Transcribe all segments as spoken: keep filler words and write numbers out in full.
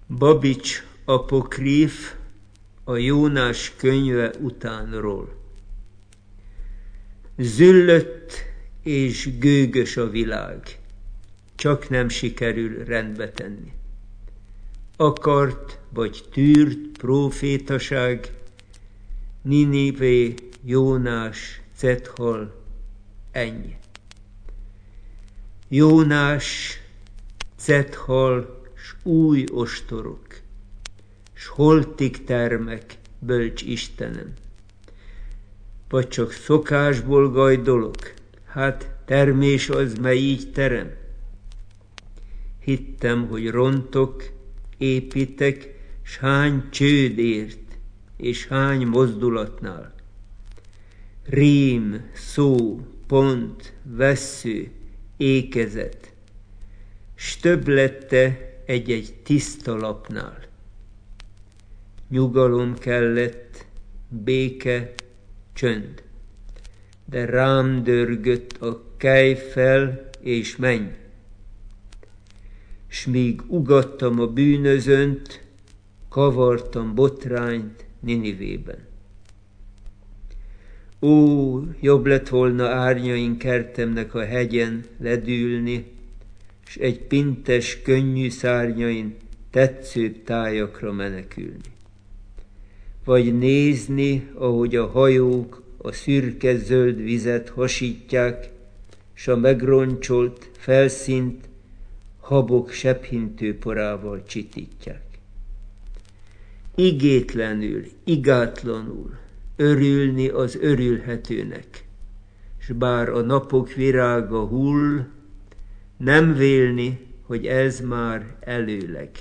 Babics apokríf a Jónás könyve utánról. Züllött és gőgös a világ, csak nem sikerül rendbe tenni. Akart vagy tűrt prófétaság, Ninivé, Jónás, Cethal, ennyi. Jónás, Cethal, s új ostorok, s holtig termek, bölcs Istenem. Vagy csak szokásból gajdolok, hát termés az, mely így terem. Hittem, hogy rontok, építek, s hány csődért, és hány mozdulatnál. Rím, szó, pont, vessző, ékezet, s több lette egy-egy tiszta lapnál. Nyugalom kellett, béke, csönd, de rám dörgött a kelj fel és menj. S míg ugattam a bűnözönt, kavartam botrányt Ninivében. Ó, jobb lett volna árnyain kertemnek a hegyen ledülni, s egy pintes könnyű szárnyain tetszőbb tájakra menekülni. Vagy nézni, ahogy a hajók a szürke zöld vizet hasítják, s a megroncsolt felszínt habok sebhintő porával csitítják. Igétlenül, igátlanul örülni az örülhetőnek, s bár a napok virága hull, nem vélni, hogy ez már előleg.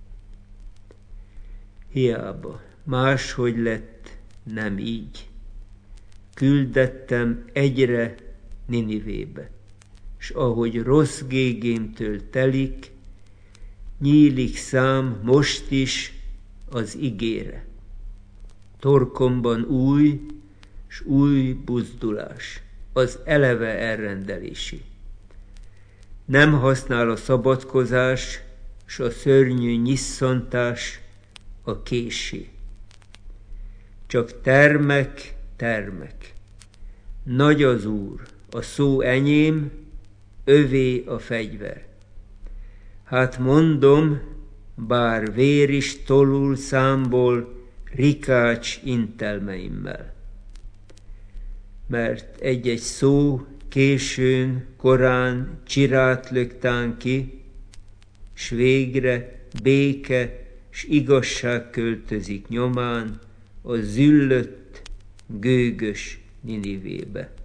Hiába, máshogy lett, nem így. Küldettem egyre Ninivébe, s ahogy rossz gégémtől telik, nyílik szám most is az igére. Torkomban új, s új buzdulás, az eleve elrendelési. Nem használ a szabadkozás, s a szörnyű nyisszantás a késé. Csak termek, termek. Nagy az Úr, a szó enyém, övé a fegyver. Hát mondom, bár vér is tolul számból, rikács intelmeimmel. Mert egy-egy szó későn, korán csirát löktán ki, s végre béke s igazság költözik nyomán a züllött, gőgös Ninivébe.